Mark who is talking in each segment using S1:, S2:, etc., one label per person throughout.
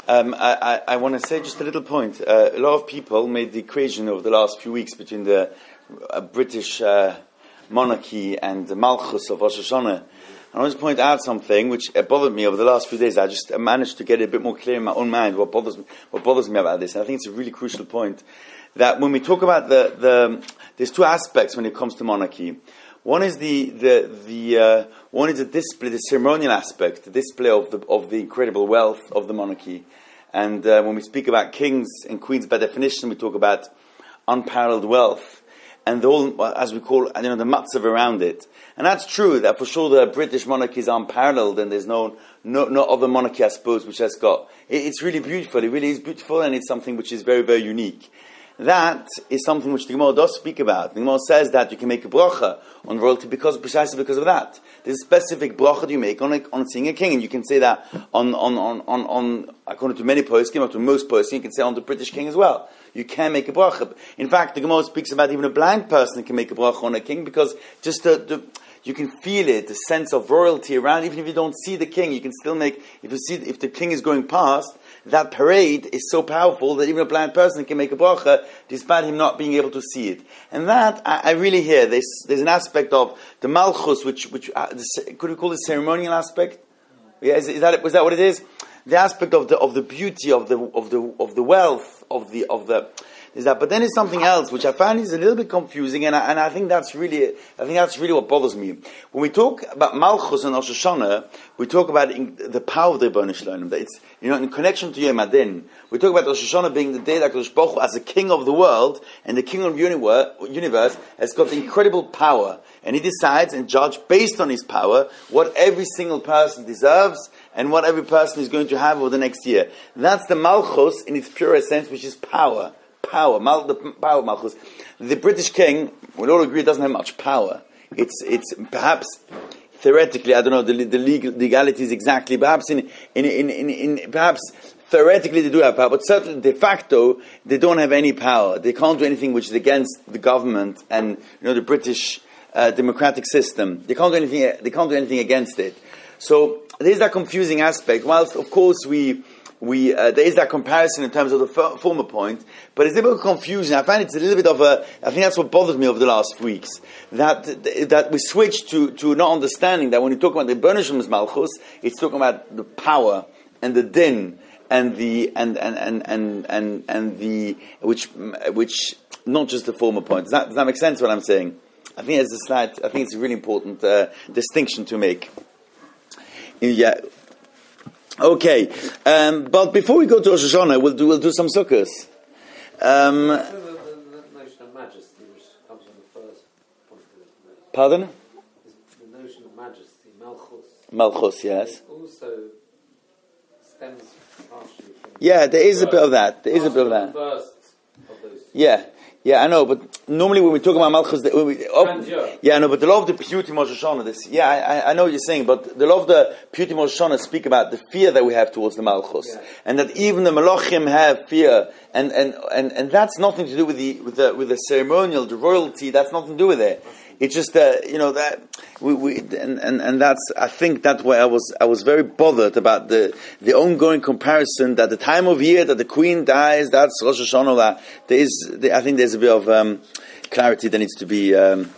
S1: I want to say just a little point. A lot of people made the equation over the last few weeks between the British monarchy and the Malchus of Rosh Hashanah. I want to point out something which bothered me over the last few days. I just managed to get it a bit more clear in my own mind what bothers me about this. And I think it's a really crucial point that when we talk about there's two aspects when it comes to monarchy. One is the display, the ceremonial aspect, the display of the incredible wealth of the monarchy. And when we speak about kings and queens, by definition, we talk about unparalleled wealth and the whole, as we call, the matzav around it. And that's true, that for sure the British monarchy is unparalleled and there's no other monarchy, I suppose, which has got. It's really beautiful, it really is beautiful, and it's something which is very, very unique. That is something which the Gemara does speak about. The Gemara says that you can make a bracha on royalty precisely because of that. There's a specific bracha that you make on seeing a king, and you can say that on according to many poskim, or to most poskim, you can say on the British king as well. You can make a bracha. In fact, the Gemara speaks about even a blind person can make a bracha on a king because just you can feel it, the sense of royalty around. Even if you don't see the king, you can still make. If the king is going past, that parade is so powerful that even a blind person can make a bracha despite him not being able to see it. And that, I really hear, there's an aspect of the malchus, which could we call it ceremonial aspect? Yeah, was that what it is? The aspect of the beauty of the wealth of the is that, but then there's something else which I find is a little bit confusing, and I think that's really what bothers me. When we talk about Malchus and Rosh Hashanah, we talk about the power of the Rebbeinu Shalom. That it's in connection to Yom Adin. We talk about Rosh Hashanah being the day that Kadosh Baruch Hu, as the King of the world and the King of the universe, has got incredible power, and he decides and judges based on his power what every single person deserves and what every person is going to have over the next year. That's the Malchus in its purest sense, which is power. The power of Malchus. The British king, we all agree, doesn't have much power. It's perhaps theoretically, I don't know the legalities exactly. Perhaps perhaps theoretically they do have power, but certainly de facto they don't have any power. They can't do anything which is against the government and the British democratic system. They can't do anything. They can't do anything against it. So there's that confusing aspect. Whilst of course there is that comparison in terms of the former point, but it's a little bit confusing. I find it's a little bit of I think that's what bothered me over the last weeks. That we switched to not understanding that when you talk about the Rebbeinu Malchus, it's talking about the power and the din and the which not just the former point. Does that make sense what I'm saying? I think it's a really important distinction to make. Yeah. Okay, but before we go to Rosh Hashanah, we'll do some sukkahs.
S2: The notion of majesty, which comes from the first point.
S1: Pardon?
S2: The notion of majesty, malchus.
S1: Malchus, yes.
S2: Also stems partially from.
S1: Yeah, there is a bit of that.
S2: The first of those two.
S1: Yeah, I know, but normally when we talk about Malchus, but the law of the Piyutim Rosh Hashanah, I know what you're saying, but the law of the Piyutim Rosh Hashanah speak about the fear that we have towards the Malchus, and that even the Malachim have fear, and that's nothing to do with the ceremonial, the royalty. That's nothing to do with it. It's just that and that's, I think that's why I was very bothered about the ongoing comparison that the time of year that the Queen dies, that's Rosh Hashanah. I think there's a bit of clarity that needs to be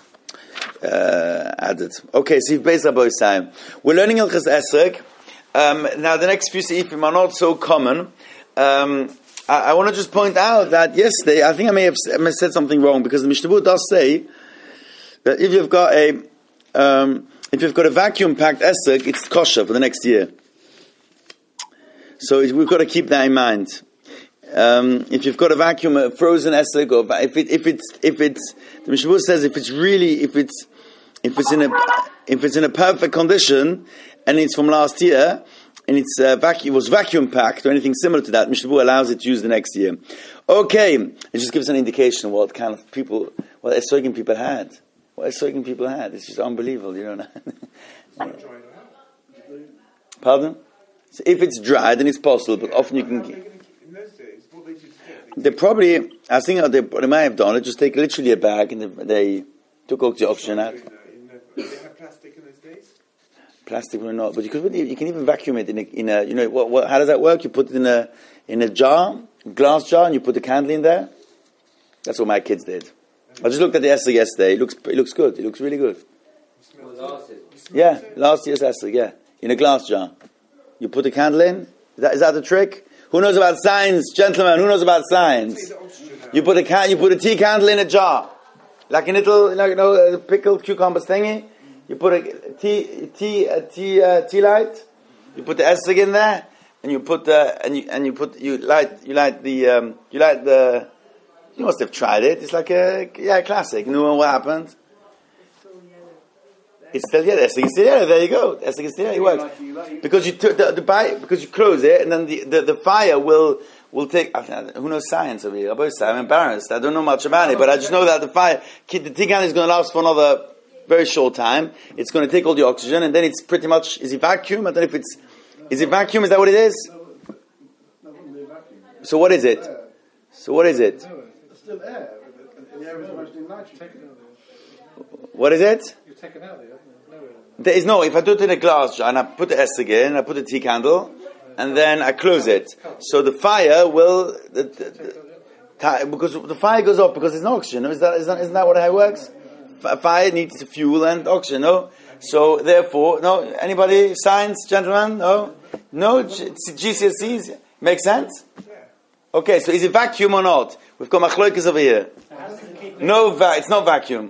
S1: added. Okay, so we're learning Hilchos Esrog. Now the next few seifim are not so common. I want to just point out that yesterday I think I may have said something wrong, because the Mishnah Berurah does say that if you've got a vacuum-packed esrog, it's kosher for the next year. So we've got to keep that in mind. If you've got a frozen esrog, or if it's the Mishnah Berurah says if it's in a perfect condition and it's from last year and it was vacuum packed or anything similar to that, Mishnah Berurah allows it to use the next year. Okay, it just gives an indication of what kind of people, what esrogim people had. It's just unbelievable, Pardon? So if it's dry, then it's possible, but often you can.
S3: In those days, what they used to do,
S1: they probably, I think what they might have done, just take literally a bag and they took all the oxygen out.
S3: did they have plastic in those days?
S1: Plastic will not, but you can even vacuum it in a you know what how does that work? You put it in a jar, glass jar, and you put the candle in there. That's what my kids did. I just looked at the Essig yesterday. It looks good. It looks really good. Yeah, last year's Essig. Yeah, in a glass jar. You put the candle in. Is that the trick? Who knows about science, gentlemen? Who knows about science? You put a tea candle in a jar, like a little pickled cucumbers thingy. You put a tea light. You put the Essig in there, and you light the. You must have tried it. It's like a classic. You know what happened? It's still yellow. Essig is still yellow. There you go. Essig is still yellow. It works because you took because you close it, and then the fire will take. Who knows science over here? I'm embarrassed. I don't know much about it, but I just know that the tea candle is going to last for another very short time. It's going to take all the oxygen, and then it's pretty much, is it vacuum? I don't know if is it vacuum? Is that what it is?
S4: That wouldn't be a vacuum.
S1: So what is it? So what is it?
S4: It's still air, and the air is mostly nitrogen.
S1: What is it?
S4: You've taken out the air.
S1: There is no, if I do it in a glass jar, and I put the Essig in, I put the tea candle, and then I close it. So the fire will, because the fire goes off because there's no oxygen. No? Isn't that what how it works? Fire needs fuel and oxygen, no? So therefore, no, anybody, science, gentlemen, no? No, GCSEs, makes sense? Okay, so is it vacuum or not? We've got machlokas over here. No, it's not vacuum.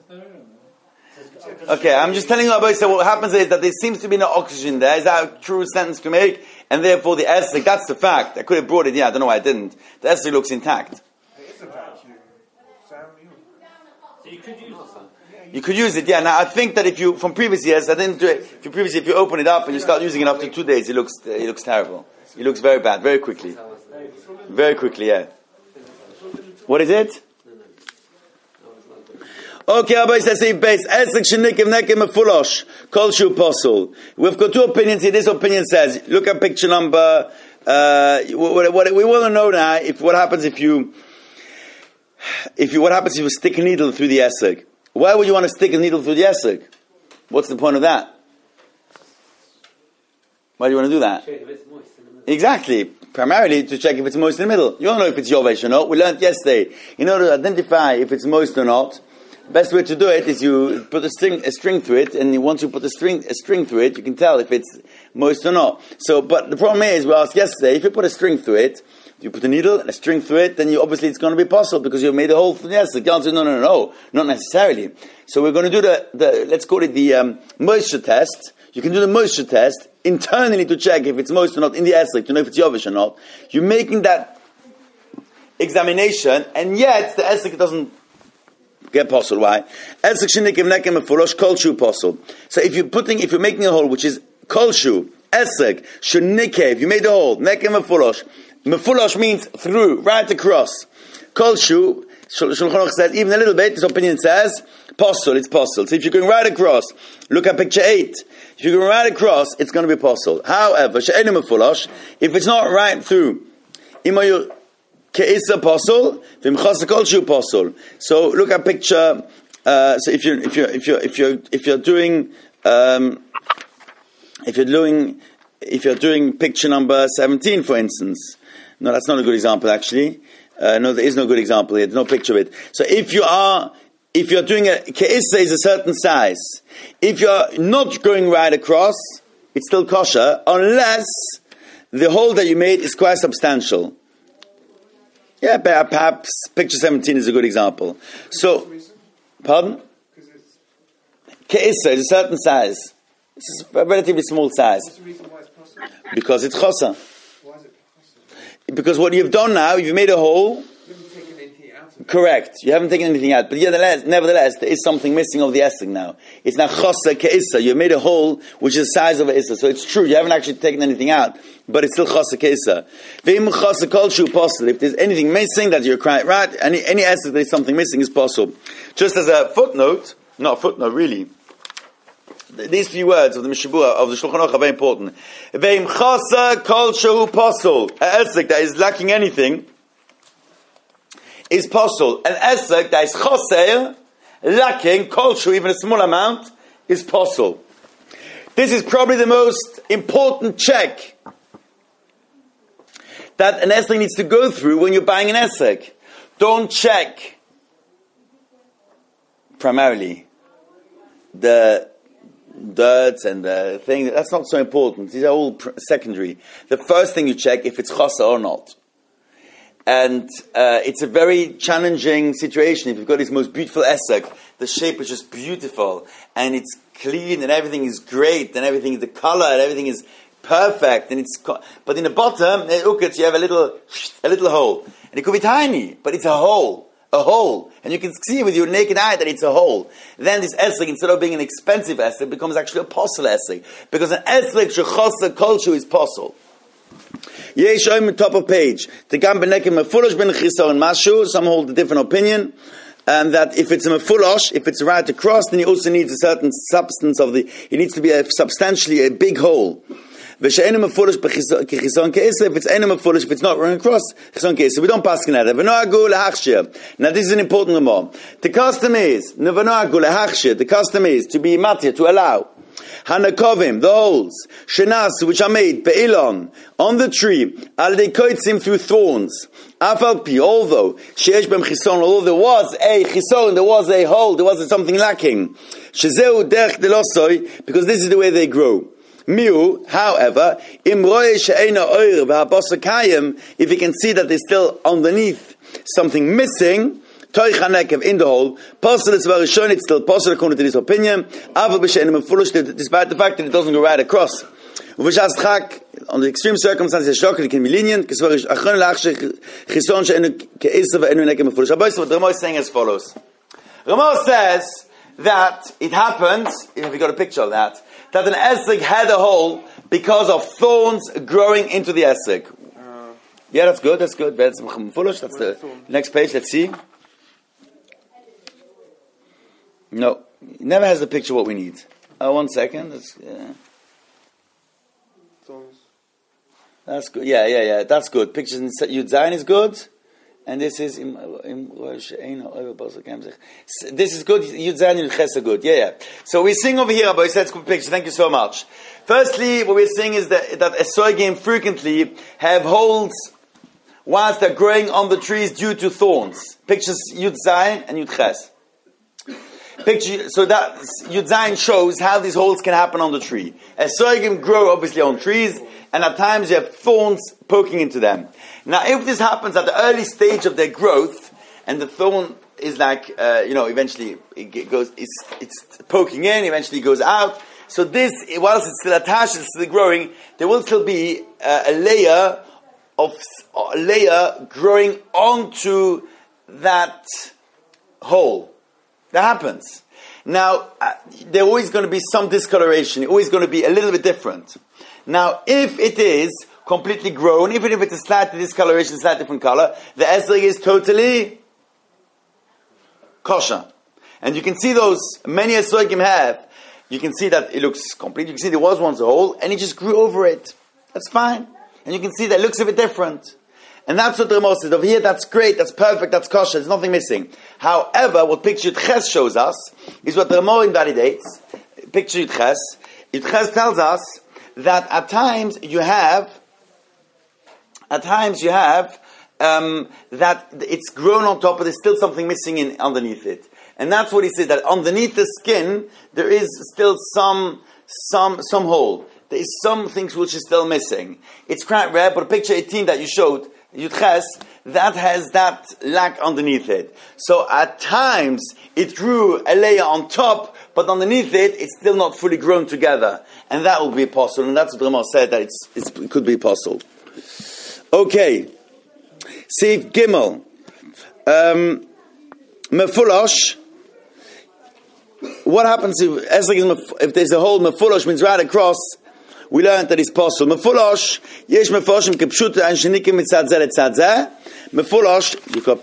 S1: Okay, I'm just telling you about so what happens is that there seems to be no oxygen there. Is that a true sentence to make? And therefore the Essig, that's the fact. I could have brought it, I don't know why I didn't. The Essig looks intact.
S3: It is a vacuum. Sam,
S2: So you could use it.
S1: You could use it, yeah. Now I think that if you, from previous years, I didn't do it. If you open it up and you start using it after 2 days, it looks terrible. It looks very bad, very quickly. Very quickly, yeah. What is it? Okay, Abba says base. Essig shenikim nekim mefulosh kol shu posel. We've got two opinions here. This opinion says, look at picture number. What we want to know now, what happens if you stick a needle through the Essig? Why would you want to stick a needle through the Essig? What's the point of that? Why do you want to do that?
S2: Check if it's moist in the middle.
S1: Exactly. Primarily to check if it's moist in the middle. You don't know if it's Yovesh or not. We learned yesterday. In order to identify if it's moist or not, best way to do it is you put a string through it, and once you put a string through it, you can tell if it's moist or not. So, but the problem is, we asked yesterday, if you put a string through it, you put a needle and a string through it, then obviously it's going to be possible because you've made a hole through the Essig. The answer is no, not necessarily. So we're going to do the let's call it the moisture test. You can do the moisture test internally to check if it's moist or not in the Essig, to know if it's Yovesh or not. You're making that examination, and yet the Essig doesn't get posel. Why? Essig shenikim nekim mefulosh kol shu posel. So if you're making a hole which is kol shu, Essig, shunikev, you made a hole, nekim mefulosh. Mefulosh means through, right across. Kol shu, Shulchan Aruch said, even a little bit, this opinion says, posel, it's posel. So if you're going right across, look at picture 8. If you're going right across, it's going to be posel. However, she'enu mefulosh, if it's not right through, imayu ke'isa posel, v'imchasa kol shu posel. So look at picture. So if you're doing picture number 17, for instance. No, that's not a good example, actually. No, there is no good example here. There's no picture of it. So if you're doing ke'isa is a certain size. If you're not going right across, it's still kosher, unless the hole that you made is quite substantial. Yeah, perhaps picture 17 is a good example. So, pardon? Ke'isa is a certain size. It's a relatively small size.
S3: what's the reason why it's possible?
S1: Because it's chosa.
S3: Why is it possible?
S1: Because what you've done now, you've made a hole.
S3: You haven't taken anything out of it.
S1: Correct. You haven't taken anything out. But nevertheless, there is something missing of the Essig now. It's now chosa ke'isa. You've made a hole which is the size of an Issa. So it's true, you haven't actually taken anything out. But it's still chosa ke'isa. Ve'im chosa kol shu posel. If there's anything missing that you're quite right, any Essig there's something missing is possible. Just as a footnote, not a footnote really, these few words of the Mishabura of the Shulchan Aruch are very important. Ve'im chosa kol shu posel. An Essig that is lacking anything is posel. An Essig that is choser, lacking kol shu, even a small amount, is posel. This is probably the most important check that an esrog needs to go through when you're buying an esrog. Don't check primarily the dirt and the thing. That's not so important. These are all secondary. The first thing you check if it's chasa or not. And it's a very challenging situation. If you've got this most beautiful esrog, the shape is just beautiful, and it's clean, and everything is great, and everything, the color, and everything is perfect, and but in the bottom, you have a little hole, and it could be tiny, but it's a hole, and you can see with your naked eye that it's a hole. Then this esrog, instead of being an expensive esrog, becomes actually a posel esrog, because an esrog shechasa kolshu is posel. Yesh on the top of page. Some hold a different opinion, and that if it's a mefulosh, if it's right across, then he also needs a certain substance of it needs to be substantially a big hole. If it's enem mefulosh, if it's not running across, so we don't pass on that. Now this is an important remark. The custom is to be matir, to allow Hanakovim, the holes, shenas, which are made, be'ilon, on the tree, al dekoitzim, through thorns, afalpi, although, sheesh bem chison, although there was a chison, there was a hole, there was something lacking, shezeu derech delosoi, because this is the way they grow. Miu, however, im roye she'ena oir v'habosakayim, if you can see that there's still underneath something missing, in the hole, it's still possible according to this opinion, despite the fact that it doesn't go right across. On the extreme circumstances, it can be lenient. What the Ramah is saying as follows. Ramah says that it happens, if you got a picture of that an esrog had a hole because of thorns growing into the esrog. Yeah, that's good. That's the next page. Let's see. No, it never has the picture what we need. 1 second. That's good. Yeah. That's good. Pictures in Yud Zayin is good, and this is this is good. Yud Zayin and Ches are good. Yeah. So we sing over here. But it's good picture. Thank you so much. Firstly, what we're seeing is that esrogim frequently have holes whilst they're growing on the trees due to thorns. Pictures Yud Zayin and Yud Ches. So that Yud Zayin shows how these holes can happen on the tree. Esrogim grow obviously on trees, and at times you have thorns poking into them. Now, if this happens at the early stage of their growth, and the thorn is like, eventually it goes, it's poking in, eventually goes out. So this, whilst it's still attached, it's still growing, there will still be a layer growing onto that hole. That happens. Now, there's always going to be some discoloration. It's always going to be a little bit different. Now, if it is completely grown, even if it's a slight discoloration, slight different color, the esrog is totally kosher. And you can see those, many esrogim have, you can see that it looks complete. You can see there was once a hole, and it just grew over it. That's fine. And you can see that it looks a bit different. And that's what the Ramah says. Over here, that's great, that's perfect, that's kosher, there's nothing missing. However, what picture Yud Ches shows us is what the Ramah invalidates. Picture Yud Ches. Yud Ches tells us that at times you have that it's grown on top, but there's still something missing underneath it. And that's what he says, that underneath the skin, there is still some hole. There is some things which is still missing. It's quite rare, but picture 18 that you showed, Yud Ches, that has that lack underneath it. So at times, it grew a layer on top, but underneath it, it's still not fully grown together. And that will be possible, and that's what Ramah said, that it could be possible. Okay. Sif Gimel. Mefulosh. What happens if there's a hole, mefulosh means right across, we learned that it's possible. Mefulosh, yesh mefuloshim kepshuta and shenikim mitzad zeh letzad zeh. Mefulosh, you got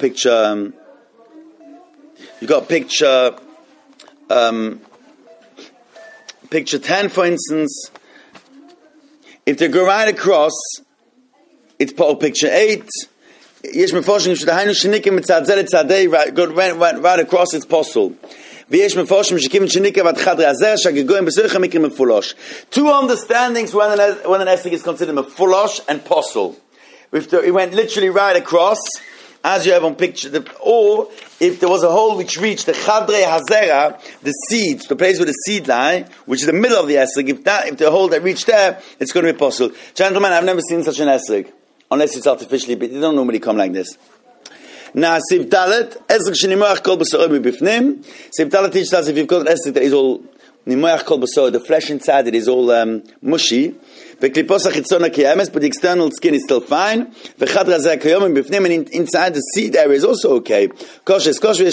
S1: picture 10, for instance. If they go right across, it's picture 8. Yesh mefuloshim kepshuta hainu shenikim mitzad zeh letzad zeh. Right across, it's possible. ויש מפורשים שכיוון שניקה בת חדרי הזר שהגגויים בסויך המקרים מפולוש. Two understandings when an esrog is considered mefolosh and posel. It went literally right across, as you have on picture, or if there was a hole which reached the Chadrei Hazera, the seeds, the place where the seed lie, which is the middle of the esrog, if the hole that reached there, it's going to be posel. Gentlemen, I've never seen such an esrog, unless it's artificially bit. They don't normally come like this. Now, Siv Dalet, esrog shenimoach kol b'soroi b'bifnim. Siv Dalet teaches us if you've got an esrog that is all nimoach kol b'soroi, the flesh inside it is all mushy. But the external skin is still fine. And inside the seed area is also okay. Kosher is kosher,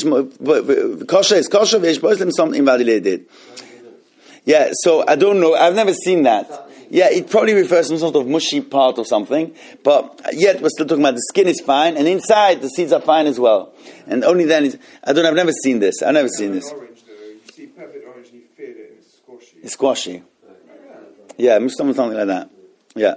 S1: something invalidated. Yeah, so I don't know. I've never seen that. Yeah, it probably refers to some sort of mushy part or something. But yet we're still talking about the skin is fine, and inside the seeds are fine as well. And only then I've never seen this. I've never seen this.
S3: Orange, though. You see perfect orange and you feel it and it's squashy.
S1: It's squashy. Yeah, something like that. Yeah.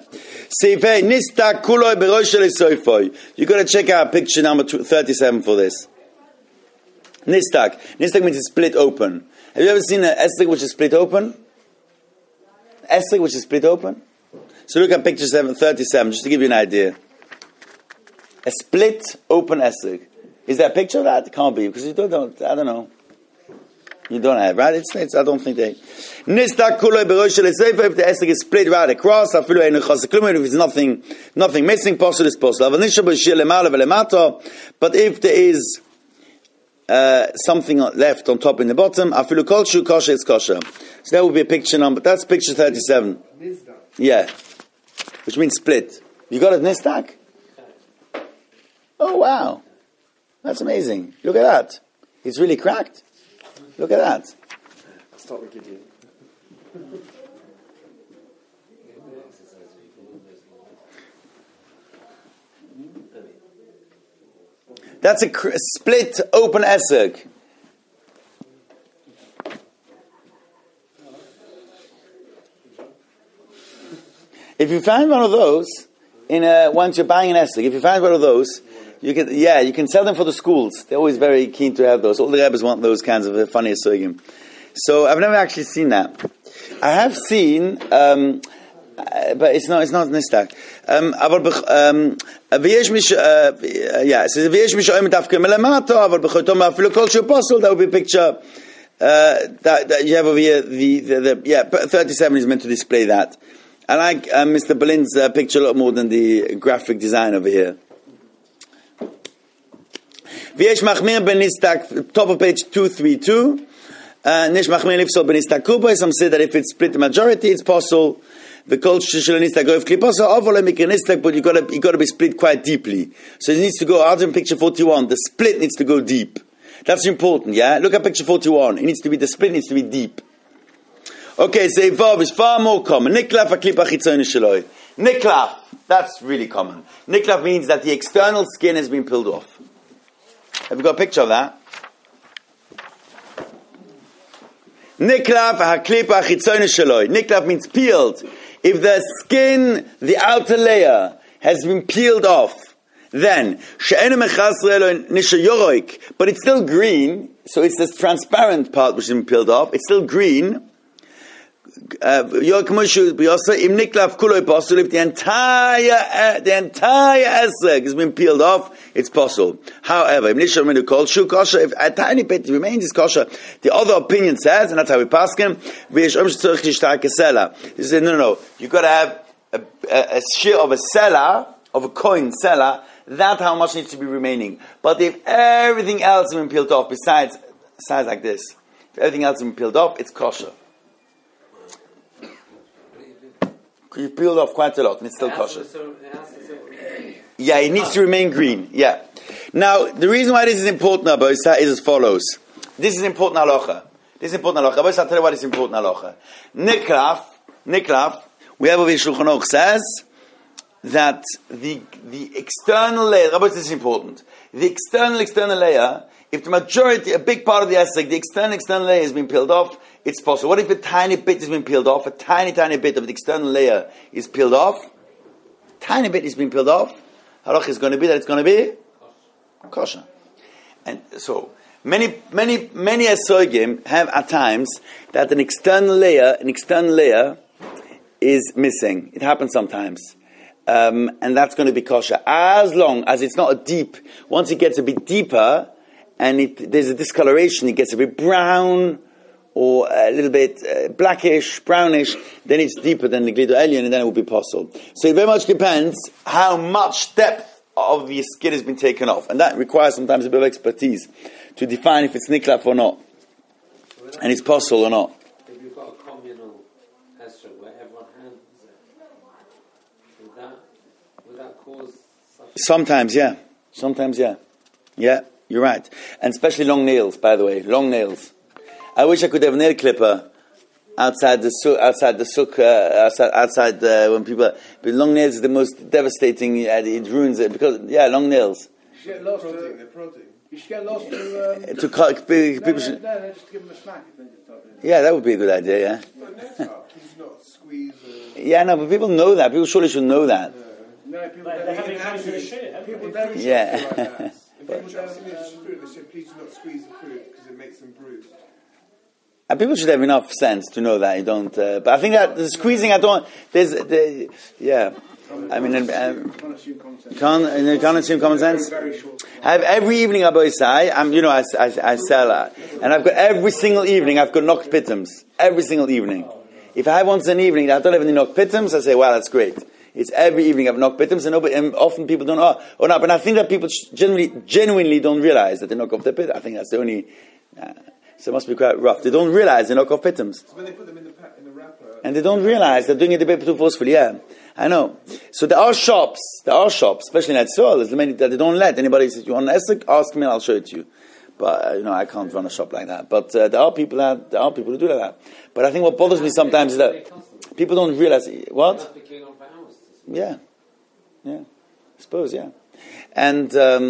S1: You got to check out picture number 37 for this. Nistak. Nistak means it's split open. Have you ever seen an esrog which is split open? Esrog which is split open? So look at picture 37, just to give you an idea. A split open esrog. Is there a picture of that? It can't be, because you don't I don't know. You don't have, right? It's I don't think they. Nistak kuloi berosh shel sefer. If the esrog is split right across, afilu ein chas klum. If there's nothing missing, possible is possible. But if there is something left on top in the bottom, afilu kol shu kosher is kosher. So that would be a picture number. That's picture 37. Yeah, which means split. You got it, nistak? Oh wow, that's amazing. Look at that. It's really cracked. Look at that.
S3: Start with Gideon.
S1: That's a split open esrog. If you find one of those once you're buying an esrog, if you find one of those, you can sell them for the schools. They're always very keen to have those. All the rabbis want those kinds of funny esrogim. So I've never actually seen that. I have seen, but it's not nistak. It says v'yesh mish oim tafke melamato, aval b'chotom afilu kol shu posel. That would be a picture that you have over here. The 37 is meant to display that. I like Mr. Berlin's picture a lot more than the graphic design over here. V'yesh machmir ben nistak, top of page 232. Nish machmir lifsol ben nistak kubo. Some say that if it's split the majority, it's possible. The culture shel nistak goif kliposa ovol mikra nistak, but you got to be split quite deeply. So it needs to go out in picture 41. The split needs to go deep. That's important. Yeah, look at picture 41. The split needs to be deep. Okay, so Evav is far more common. Niklaf aklipa chitzoni sheloi. Niklaf, that's really common. Niklaf means that the external skin has been peeled off. Have you got a picture of that? Niklaf haklipa chitzoni sheloi. Niklaf means peeled. If the skin, the outer layer, has been peeled off, then but it's still green, so it's this transparent part which has been peeled off. It's still green. If the entire esrog has been peeled off, it's possible. However, if a tiny bit remains, it's kosher. The other opinion says, and that's how we pass him, he said, no, you got to have a share of a seller, of a coin seller. That's how much needs to be remaining. But if everything else has been peeled off, besides like this, if everything else has been peeled off, it's kosher. You peeled off quite a lot, and it's still kosher. Yeah, it needs to remain green. Yeah. Now, the reason why this is important, Abba, is as follows. This is important halacha. Abba, I'll tell you why this is important halacha. Niklaf, we have over here Shulchan Aruch says that the external layer, Abba, this is important. The external layer, if the majority, a big part of the esrog, the external layer has been peeled off, it's possible. What if a tiny bit has been peeled off? A tiny bit of the external layer is peeled off. Tiny bit is being peeled off. Halach is going to be that it's going to be kosher. And so, Many esogim have at times that an external layer is missing. It happens sometimes. And that's going to be kosher. As long as it's not a deep, once it gets a bit deeper, and there's a discoloration, it gets a bit brown, or a little bit blackish, brownish, then it's deeper than the glido elyon, and then it will be possible. So it very much depends how much depth of the skin has been taken off. And that requires sometimes a bit of expertise to define if it's niklaf or not, and it's possible or not.
S2: If you've got a communal estrogen where everyone handles it, would that cause such
S1: Sometimes, yeah. Yeah, you're right. And especially long nails, by the way. Long nails. I wish I could have a nail clipper outside when people... But long nails is the most devastating. It ruins it. Because, long nails.
S4: You should get lost
S3: They're prodding.
S4: You should get lost to...
S1: People should...
S4: No, just give them a smack if they just start doing it.
S1: Yeah, that would be a good idea, yeah.
S3: But no top, he's not squeeze or...
S1: Yeah, no, but people know that. People surely should know that.
S4: No, people
S5: They
S4: don't
S5: have
S4: eat
S5: it comes to the
S4: food.
S5: shit, haven't
S4: People
S5: they?
S4: don't eat
S1: Yeah.
S4: food like that.
S3: If people don't finish food, they say, please do not squeeze the food because it makes them bruised.
S1: And people should have enough sense to know that you don't. But I think that the squeezing, I don't. I mean,
S4: Can't assume common sense.
S1: can't assume common sense.
S4: Very short.
S1: I have every evening Abba Isai. I sell, and I've got every single evening. I've got knocked pitums every single evening. If I have once an evening that I don't have any knocked pitums, I say, wow, that's great. It's every evening I've knocked pitums, and often people don't know or not. But I think that people genuinely don't realize that they knock off their pit. I think that's the only. So it must be quite rough. They don't realize they knock off pitums.
S3: So when they put them in the wrapper...
S1: And they don't realize they're doing it a bit too forcefully, yeah. I know. So there are shops, especially in Etzol, there's many that they don't let anybody say, you want an Essek? Ask me, I'll show it to you. But, I can't run a shop like that. But there are people who do like that. But I think what bothers me sometimes is that people don't realize, what?
S2: Must be going on for hours.
S1: Yeah. I suppose, yeah. And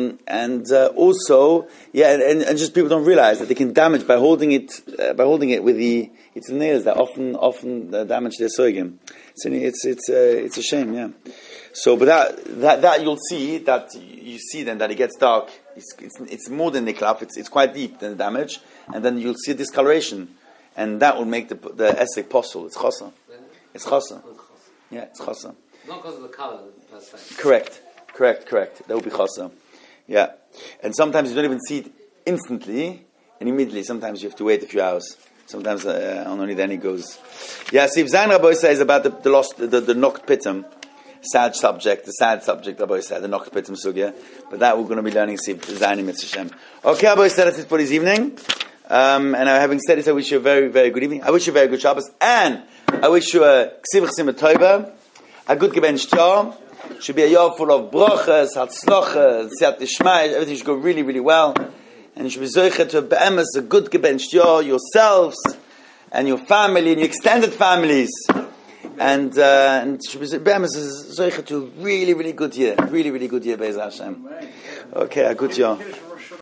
S1: also, and just people don't realize that they can damage by holding it with it's the nails that often damage their soigim. So it's a shame, yeah. So, but that you'll see that you see then that it gets dark. It's more than niklaf. It's quite deep than the damage, and then you'll see discoloration, and that will make the esek possible. It's chasa. It's chasa. Yeah, it's chasa.
S2: Not because of the colour per se.
S1: Correct. That will be chasa. Yeah. And sometimes you don't even see it instantly and immediately. Sometimes you have to wait a few hours. Sometimes only then it goes. Yeah, see, if Zayin Rabbi says about the knocked pitum, the sad subject, Rabbi said, the knocked pitum sugya. But that we're going to be learning, see, Zayin Mitzvah Hashem. Okay, Rabbi said that's it for this evening. And having said it, I wish you a very, very good evening. I wish you a very good Shabbos. And I wish you a Ksivach Simah Toiva, a good Gebench Tor. Should be a year full of brachas, hatzlocha, siyat ishmael. Everything should go really, really well, and you should be zoichet to a good gebencht year, yourselves and your family and your extended families, and should be zoichet to really, really good year, Be'ez Hashem. Okay, a good year.